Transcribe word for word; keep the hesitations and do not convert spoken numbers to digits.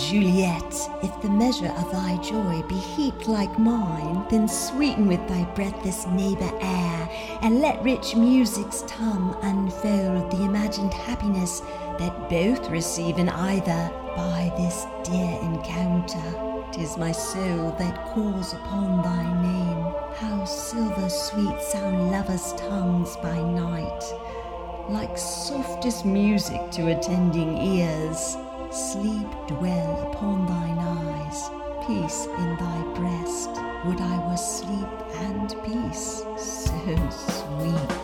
Juliet, if the measure of thy joy be heaped like mine, then sweeten with thy breathless neighbour air, and let rich music's tongue unfold the imagined happiness that both receive in either by this dear encounter. 'Tis my soul that calls upon thy name. How silver sweet sound lovers' tongues by night, like softest music to attending ears. Sleep dwell upon thine eyes, peace in thy breast. Would I were sleep and peace, so sweet.